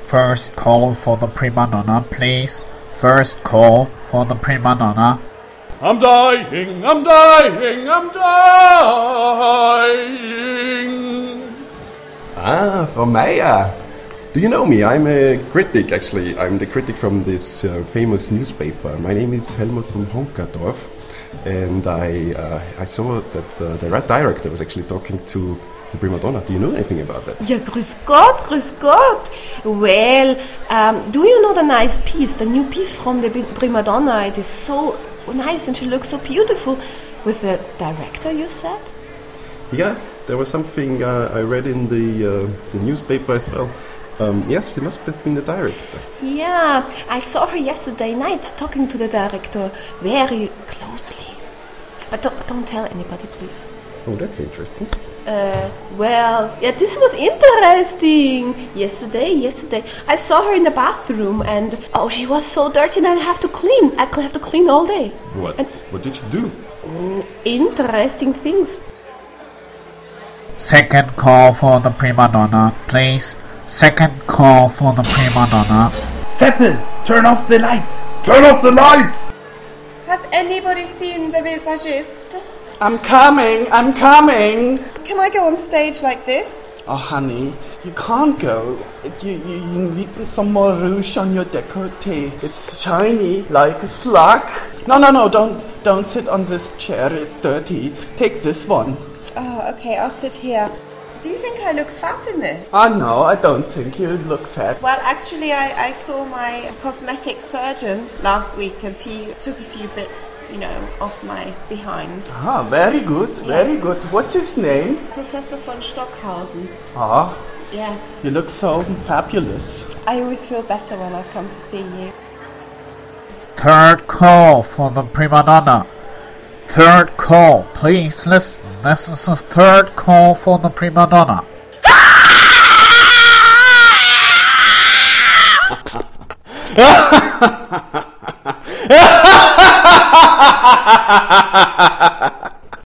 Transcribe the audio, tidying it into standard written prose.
First call for the prima donna, please. First call for the prima donna. I'm dying, I'm dying, I'm dying. Ah, Frau Meyer. Do you know me? I'm a critic, actually. I'm the critic from this famous newspaper. My name is Helmut von Honkadorf. And I saw that the Red Director was actually talking to the prima donna. Do you know anything about that? Ja, grüß Gott, grüß Gott. Well, do you know the nice piece, the new piece from the prima donna? It is so nice and she looks so beautiful. With the director, you said? Yeah, there was something I read in the newspaper as well. Yes, it must have been the director. Yeah, I saw her yesterday night talking to the director very closely. But don't tell anybody, please. Oh, that's interesting. Well, yeah, this was interesting. Yesterday, I saw her in the bathroom and, oh, she was so dirty and I have to clean. I have to clean all day. What did you do? Interesting things. Second call for the prima donna, please. Second call for the prima donna. Seppel, turn off the lights! Turn off the lights! Has anybody seen the visagist? I'm coming. Can I go on stage like this? Oh, honey, you can't go. You need some more rouge on your décolleté. It's shiny like a slug. No, don't sit on this chair. It's dirty. Take this one. Oh, okay, I'll sit here. Do you think I look fat in this? No, I don't think you look fat. Well, actually, I saw my cosmetic surgeon last week and he took a few bits, off my behind. Ah, very good, very Yes. good. What's his name? Professor von Stockhausen. Ah, Yes. you look so fabulous. I always feel better when I come to see you. Third call for the prima donna. Third call, please listen. This is the third call for the prima donna. Ha ha ha ha!